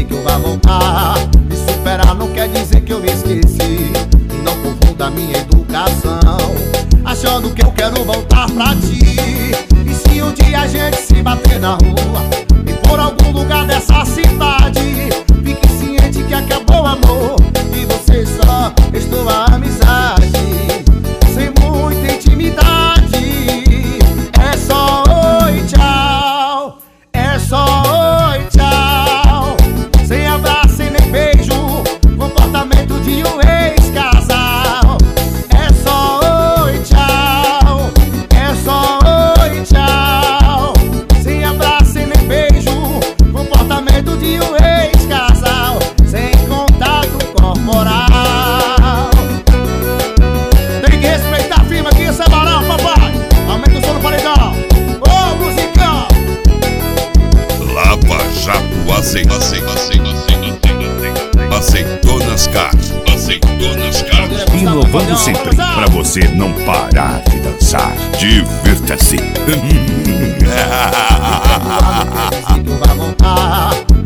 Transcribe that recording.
dizer que eu vá voltar. Me superar não quer dizer que eu me esqueci. E não confunda minha educação achando que eu quero voltar pra ti. E se um dia a gente se bater na rua e por algum lugar dessa cidade, fique ciente que acabou o amor e você só restou a amizade. Sem muita intimidade, é só oi, tchau. É só oi, tchau. Sem abraço, sem nem beijo, comportamento de um ex-casal. É só oi, tchau. É só oi, tchau. Sem abraço, sem nem beijo, comportamento de um ex-casal. Sem contato corporal. Tem que respeitar a firma aqui, essa é moral, papai. Aumenta o som no paredão. Ô, musicão. Lava Jato Azeitonas Car. Inovando sempre pra você não parar de dançar. Divirta-se. Dizer que eu vá voltar.